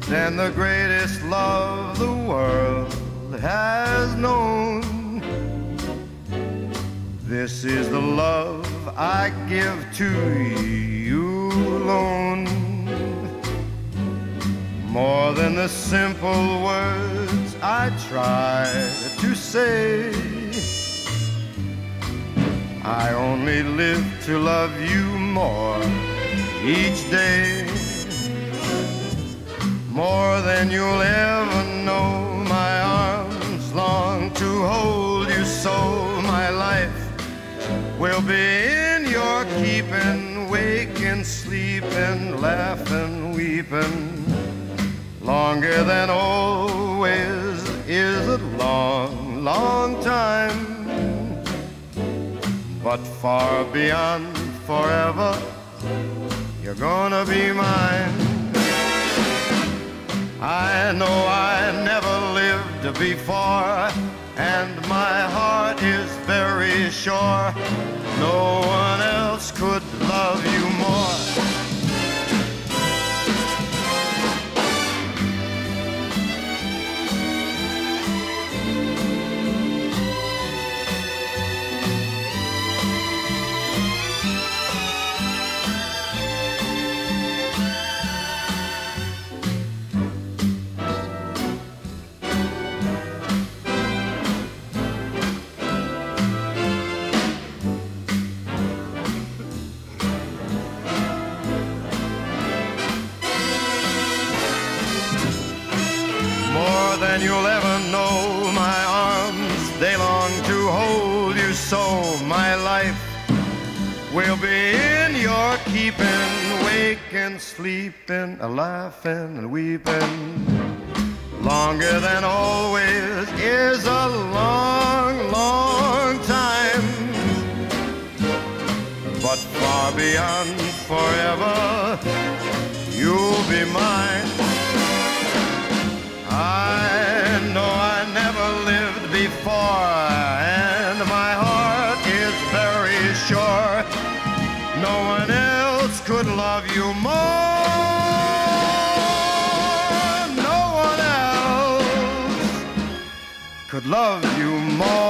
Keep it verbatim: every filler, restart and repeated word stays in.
than the greatest love the world has known. This is the love I give to you alone. More than the simple words I try to say, I only live to love you more each day. More than you'll ever know, my arms long to hold you so. My life will be in your keeping, waking, sleeping, laughing, weeping. Longer than always is a long, long time, but far beyond forever, you're gonna be mine. I know I never lived before, and my heart is very sure no one else could love you more. Than you'll ever know, my arms, they long to hold you so. My life will be in your keeping, waking, sleeping, laughing and weeping. Longer than always is a long, long time, but far beyond forever, you'll be mine. I know I never lived before, and my heart is very sure no one else could love you more. No one else could love you more.